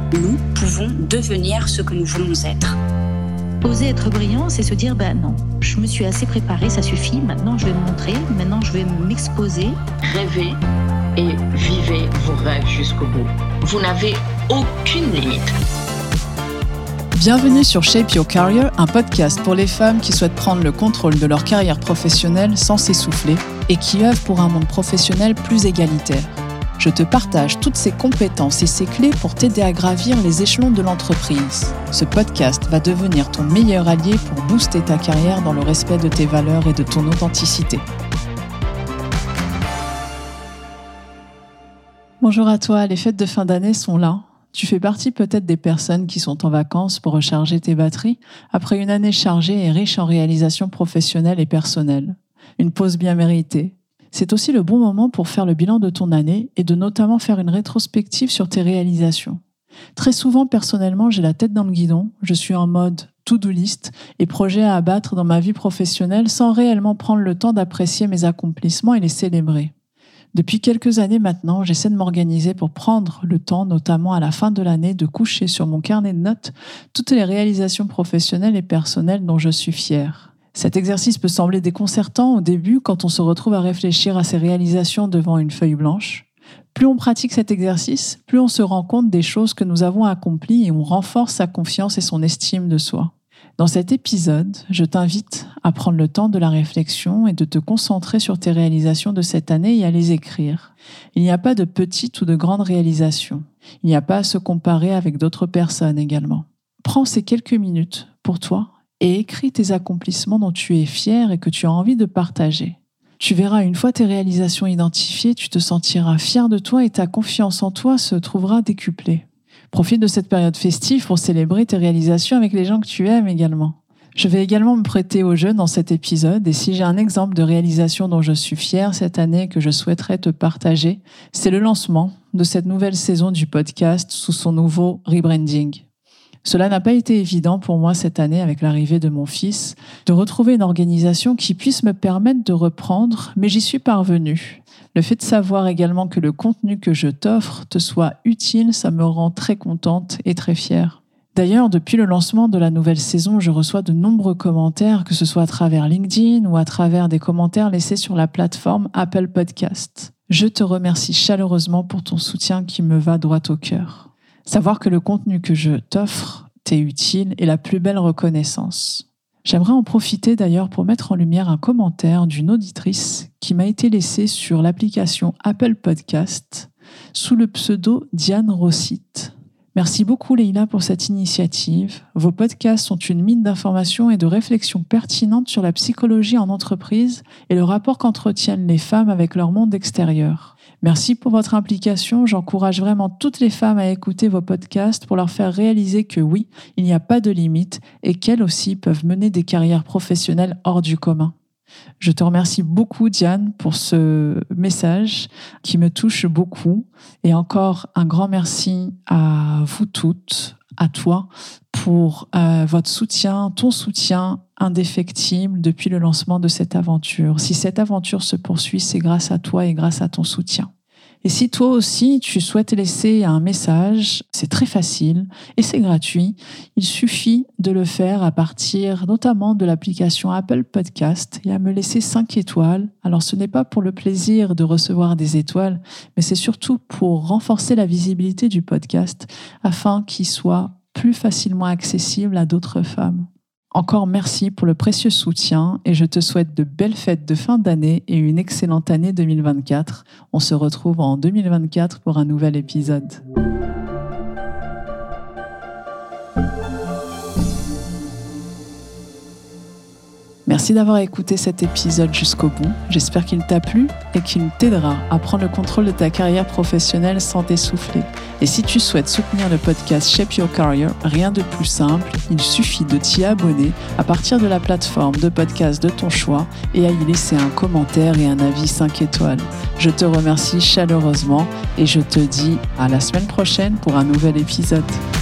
nous pouvons devenir ce que nous voulons être. Oser être brillant, c'est se dire non, je me suis assez préparée, ça suffit, maintenant je vais me montrer, maintenant je vais m'exposer. Rêvez et vivez vos rêves jusqu'au bout. Vous n'avez aucune limite. Bienvenue sur Shape Your Career, un podcast pour les femmes qui souhaitent prendre le contrôle de leur carrière professionnelle sans s'essouffler et qui œuvrent pour un monde professionnel plus égalitaire. Je te partage toutes ces compétences et ces clés pour t'aider à gravir les échelons de l'entreprise. Ce podcast va devenir ton meilleur allié pour booster ta carrière dans le respect de tes valeurs et de ton authenticité. Bonjour à toi, les fêtes de fin d'année sont là. Tu fais partie peut-être des personnes qui sont en vacances pour recharger tes batteries après une année chargée et riche en réalisations professionnelles et personnelles. Une pause bien méritée. C'est aussi le bon moment pour faire le bilan de ton année et de notamment faire une rétrospective sur tes réalisations. Très souvent, personnellement, j'ai la tête dans le guidon, je suis en mode to-do list et projet à abattre dans ma vie professionnelle sans réellement prendre le temps d'apprécier mes accomplissements et les célébrer. Depuis quelques années maintenant, j'essaie de m'organiser pour prendre le temps, notamment à la fin de l'année, de coucher sur mon carnet de notes toutes les réalisations professionnelles et personnelles dont je suis fière. Cet exercice peut sembler déconcertant au début quand on se retrouve à réfléchir à ses réalisations devant une feuille blanche. Plus on pratique cet exercice, plus on se rend compte des choses que nous avons accomplies et on renforce sa confiance et son estime de soi. Dans cet épisode, je t'invite à prendre le temps de la réflexion et de te concentrer sur tes réalisations de cette année et à les écrire. Il n'y a pas de petites ou de grandes réalisations. Il n'y a pas à se comparer avec d'autres personnes également. Prends ces quelques minutes pour toi et écris tes accomplissements dont tu es fier et que tu as envie de partager. Tu verras, une fois tes réalisations identifiées, tu te sentiras fier de toi et ta confiance en toi se trouvera décuplée. Profite de cette période festive pour célébrer tes réalisations avec les gens que tu aimes également. Je vais également me prêter au jeu dans cet épisode et si j'ai un exemple de réalisation dont je suis fière cette année que je souhaiterais te partager, c'est le lancement de cette nouvelle saison du podcast sous son nouveau rebranding. Cela n'a pas été évident pour moi cette année avec l'arrivée de mon fils, de retrouver une organisation qui puisse me permettre de reprendre, mais j'y suis parvenue. Le fait de savoir également que le contenu que je t'offre te soit utile, ça me rend très contente et très fière. D'ailleurs, depuis le lancement de la nouvelle saison, je reçois de nombreux commentaires, que ce soit à travers LinkedIn ou à travers des commentaires laissés sur la plateforme Apple Podcast. Je te remercie chaleureusement pour ton soutien qui me va droit au cœur. Savoir que le contenu que je t'offre t'est utile est la plus belle reconnaissance. J'aimerais en profiter d'ailleurs pour mettre en lumière un commentaire d'une auditrice qui m'a été laissé sur l'application Apple Podcast sous le pseudo Diane Rossite. Merci beaucoup Leïla pour cette initiative. Vos podcasts sont une mine d'informations et de réflexions pertinentes sur la psychologie en entreprise et le rapport qu'entretiennent les femmes avec leur monde extérieur. Merci pour votre implication. J'encourage vraiment toutes les femmes à écouter vos podcasts pour leur faire réaliser que oui, il n'y a pas de limite et qu'elles aussi peuvent mener des carrières professionnelles hors du commun. Je te remercie beaucoup Diane pour ce message qui me touche beaucoup et encore un grand merci à vous toutes, à toi pour votre soutien, ton soutien indéfectible depuis le lancement de cette aventure. Si cette aventure se poursuit, c'est grâce à toi et grâce à ton soutien. Et si toi aussi, tu souhaites laisser un message, c'est très facile et c'est gratuit. Il suffit de le faire à partir notamment de l'application Apple Podcast et à me laisser 5 étoiles. Alors ce n'est pas pour le plaisir de recevoir des étoiles, mais c'est surtout pour renforcer la visibilité du podcast afin qu'il soit plus facilement accessible à d'autres femmes. Encore merci pour le précieux soutien et je te souhaite de belles fêtes de fin d'année et une excellente année 2024. On se retrouve en 2024 pour un nouvel épisode. Merci d'avoir écouté cet épisode jusqu'au bout. J'espère qu'il t'a plu et qu'il t'aidera à prendre le contrôle de ta carrière professionnelle sans t'essouffler. Et si tu souhaites soutenir le podcast Shape Your Career, rien de plus simple, il suffit de t'y abonner à partir de la plateforme de podcast de ton choix et à y laisser un commentaire et un avis 5 étoiles. Je te remercie chaleureusement et je te dis à la semaine prochaine pour un nouvel épisode.